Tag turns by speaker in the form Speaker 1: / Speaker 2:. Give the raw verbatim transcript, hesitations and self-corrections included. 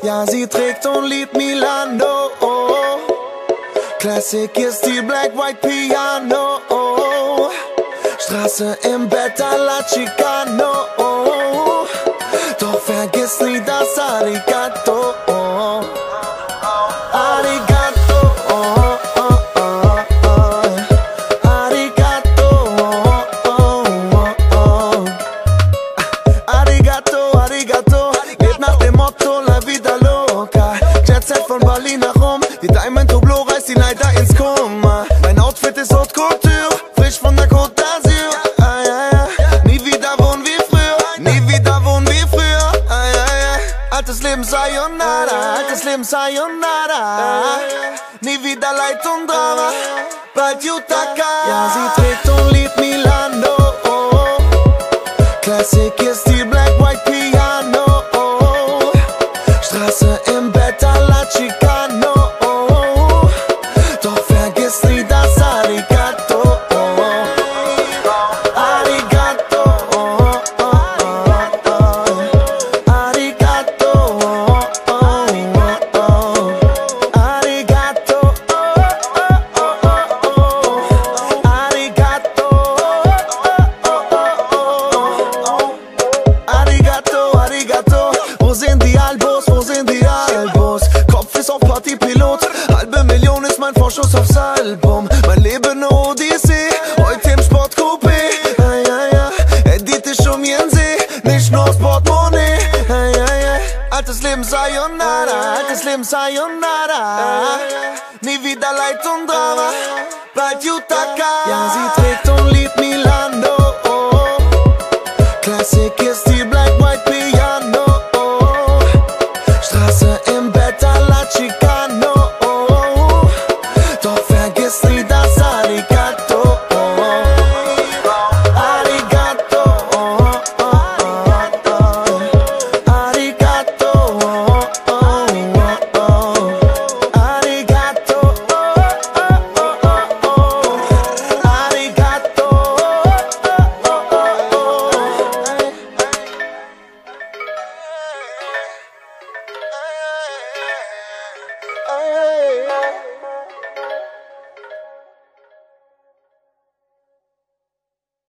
Speaker 1: Ja, sie trägt und liebt Milano. Classic ist die Black White Piano. Straße im Bett à la Chicano. Doch vergiss nie das Arigato. Arigato. Arigato, Arigato. Lebt nach dem Motto La Vida Loca. Jet Set von Berlin nach Rom. Die Diamond Hublot reißt die Neider ins Koma. Mein Outfit ist Haute Couture, frisch von der Côte d'Azur. Ah, ja, ja. Nie wieder wohnen wie früher, nie wieder wohnen wie früher. Ah, ja, ja. Altes Leben Sayonara, altes Leben Sayonara. Nie wieder Leid und Drama, bald Yutaka. Ja, sie trägt und liebt Milano. Classic ist die Black White Piano. Straße im Bett à la Chicano. Doch vergiss nie das Arigato. Arigato. Arigato. Arigato. Arigato. Arigato, Arigato. Wo sind die Albos, wo sind die Albos? Kopf ist auf Partypilot, halbe Million ist mein Vorschuss aufs Album. Mein Leben eine Odyssee, heute im Sportcoupé. Ah, ja, ja. Edith ist um ihren See, nicht nur aufs Portemonnaie. Ah, ja, ja. Altes Leben Sayonara, altes Leben Sayonara. Nie wieder Leid und Drama,